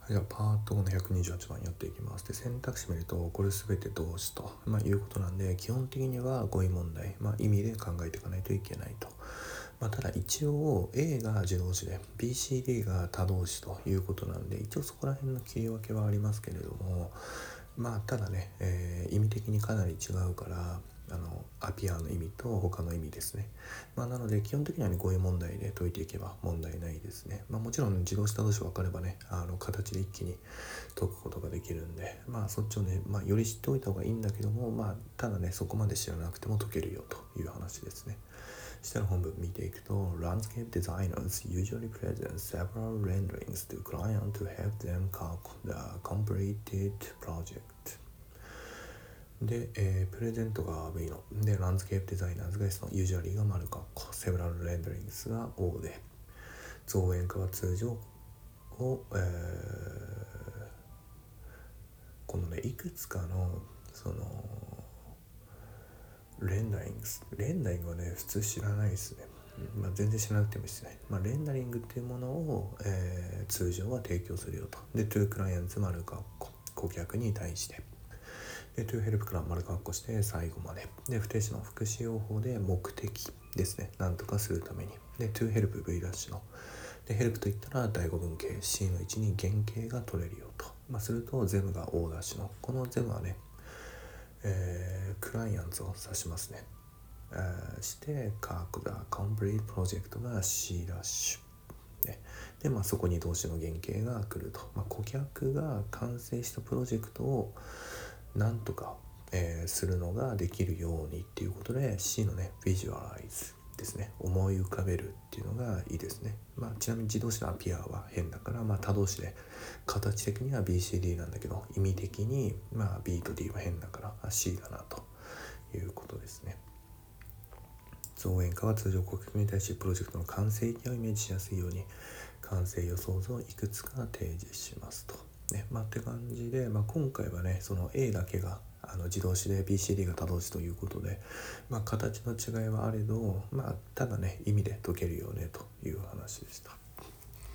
じゃあパート5の128番やっていきます。で、選択肢見るとこれ全て動詞と、いうことなんで、基本的には語彙問題、意味で考えていかないといけないと。ただ一応 A が自動詞で BCD が他動詞ということなんで、一応そこら辺の切り分けはありますけれども、ただね、意味的にかなり違うから、アピアの意味と他の意味ですね。なので基本的にはね、語彙問題で解いていけば問題ないですね。もちろん自動詞他動詞分かればね、形で一気に解くことができるんで、そっちをね、より知っておいた方がいいんだけども、ただね、そこまで知らなくても解けるよという話ですね。下の本文見ていくと、Landscape designers usually present several renderings to client to help them calc the completed project。で、プレゼントが V ので、ランドスケープデザイナーズが S の usually が丸括弧、several renderings が O で、造園化は通常を、このね、いくつかのそのレンダリングはね、普通知らないですね。全然知らなくてもいいですね。レンダリングっていうものを、通常は提供するよと。で、to clients 丸括弧、顧客に対して。で、to help から丸括弧して最後まで。で、不定詞の副詞用法で目的ですね。なんとかするために。で、to help V ダッシュの。で、help といったら第5文型 C の1に原型が取れるよと。するとゼムが O ダッシュの。このゼムはね、クライアントを指しますね。して書くだコンプリートプロジェクトが C ダッシュ、ね、でそこに動詞の原型が来ると、顧客が完成したプロジェクトをなんとか、するのができるようにっていうことで C のね Visualize ですね、思い浮かべるっていうのがいいですね。ちなみに自動詞のアピアは変だから、他動詞で形的には BCD なんだけど、意味的にB と D は変だから C だなということですね。造園化は通常顧客に対しプロジェクトの完成形をイメージしやすいように完成予想図をいくつか提示しますと。って感じで、今回はね、その A だけが自動詞で BCD が他動詞ということで、形の違いはあれど、ただね、意味で解けるよねという話でした。